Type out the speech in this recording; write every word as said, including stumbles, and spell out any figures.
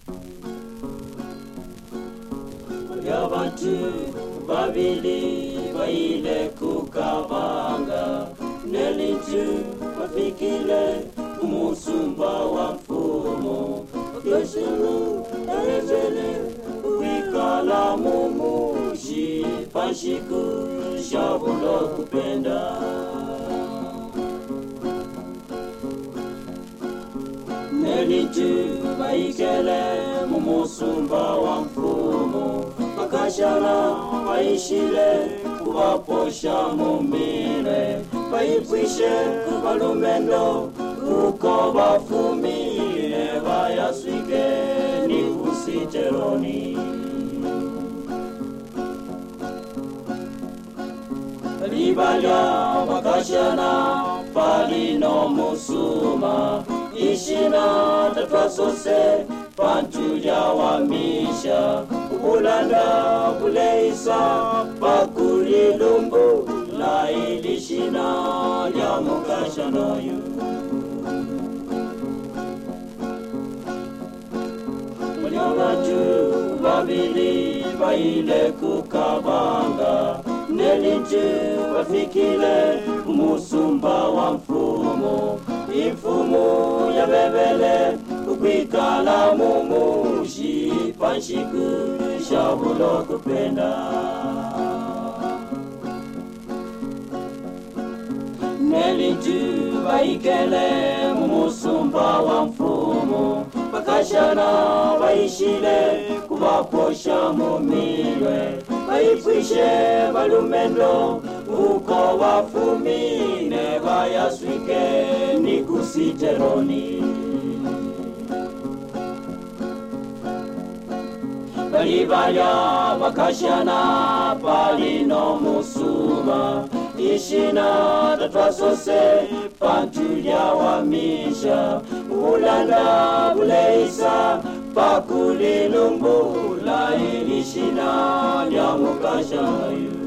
Yabantu babili baile kukabanga nelintu bafikile umusumba wa mfumo keshiru erezele wikala mumushi pashiku shabulo kupenda nelintu baikele umusumba wa mfumo akashana baishile kuwaposha mumile baipwishe balumendo uko bafumile bayaswike ni kusiteroni libalya bakashana palino musuma ishina tatwasose pantulya wamisha kulanda kuleisa pakulilumbu la ilishina lya mukashanoyu Mulyabatu babili baile kukabanga nelintu bafikile umusumba wa mfumo ifumu ya bebele ukwikala mumushi panshiku shabulo kupenda nelintu baikele mumusumba wa mfumo bakashana baishile kubaposha mumilwe baipwishe balumendo uko bafumine bayaswike ni kusiteroni balibaya bakashana palino musuma ishina tatwasose pantulya wamisha ulanda buleisa pakulilumbu la ilishina lya mukashayu